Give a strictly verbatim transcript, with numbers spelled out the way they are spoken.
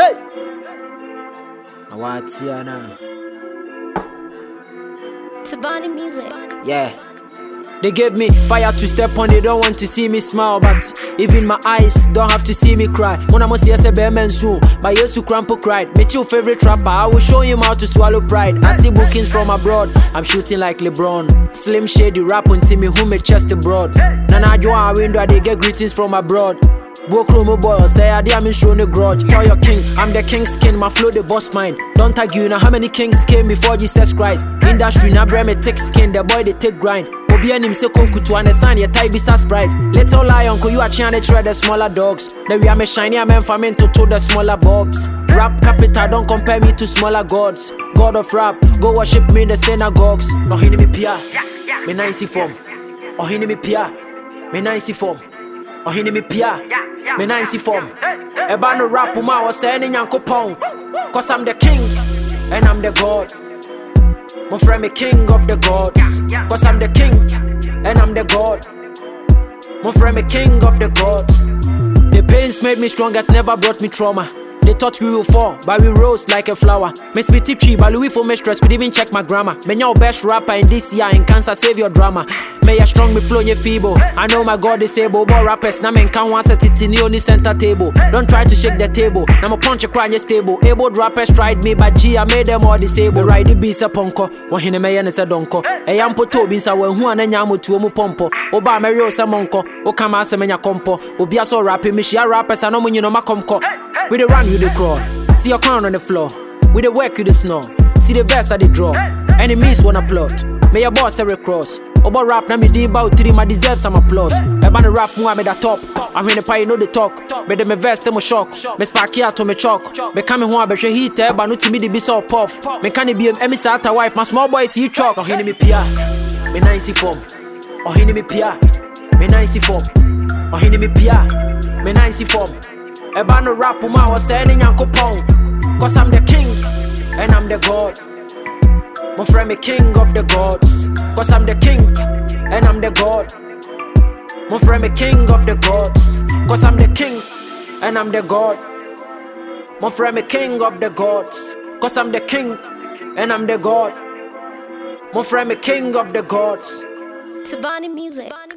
Hey! Now what's here now? Tabani music. Yeah. They gave me fire to step on, they don't want to see me smile, but even my eyes don't have to see me cry. When I'm see a bear soon, but yes, you crampo cried. Meet your favorite rapper, I will show him how to swallow pride. I see bookings from abroad, I'm shooting like LeBron. Slim Shady rap until me who me chest abroad. Nana Joa window, they get greetings from abroad. Go chromo boy, say I did, I'm in show no grudge. Tell your king, I'm the king's skin, my flow the boss mind. Don't argue now how many kings came before Jesus Christ. Industry now brand me take skin, the boy they take grind. Obi anim se konku to understand your type is a sprite. Little lion, ko you are trying to try the smaller dogs. The we are me shiny, I'm in to to the smaller bobs. Rap capital, don't compare me to smaller gods. God of rap, go worship me in the synagogues. No hini me pia, me nice form. Oh hini me pia, me nice form. Oh hini me pia, me nice form. Eba no rap uma was saying yanko pound. Cause I'm the king and I'm the god. My friend me king of the gods. Cause I'm the king and I'm the god. My friend me king of the gods. The pains made me strong, that never brought me trauma. They thought we will fall, but we rose like a flower. Me spitty tree, but Louis for me stress, could even check my grammar. Me your best rapper in this year, in cancer save your drama. May you strong, me flow, you feeble. I know my God is able, but rappers, now men can't want set it in the only center table. Don't try to shake the table, now my punch a cry in your stable. Able rappers tried me, but G, I made them all disabled. Ride the beast a punko, one hine me and a donko. A yampo tobis, I went who and yamu to omu pompo. Oba Mario Samonko, O come as a menya compo. Obia so rapping, me share rappers, I know when you know my comco. We the run, you the crawl. See your crown on the floor. We the work, you the snore. See the verse I the draw. Enemies wanna plot. May your boss every cross. Oba rap na me di about three, my deserve some applause. I ban the rap more me the top. I'm in the pie, you know the talk. Me the me verse, them shock. Me spark here to me chalk. Me coming home, I be heat, but no to me the be so puff. Me can be a me start a wife, my small boy see chalk. Oh, he me pia. Me nice form. Oh, he me pia. Me nice form. Oh, he me pia. Me nice form. Eba no rap uma was saying yanko pound. Cause I'm the king and I'm the god. My friend me king of the gods. Cause I'm the king and I'm the god. My friend me king of the gods. Cause I'm the king and I'm the god. My friend me king of the gods. Cause I'm the king and I'm the god. My friend me king of the gods. Tabani music.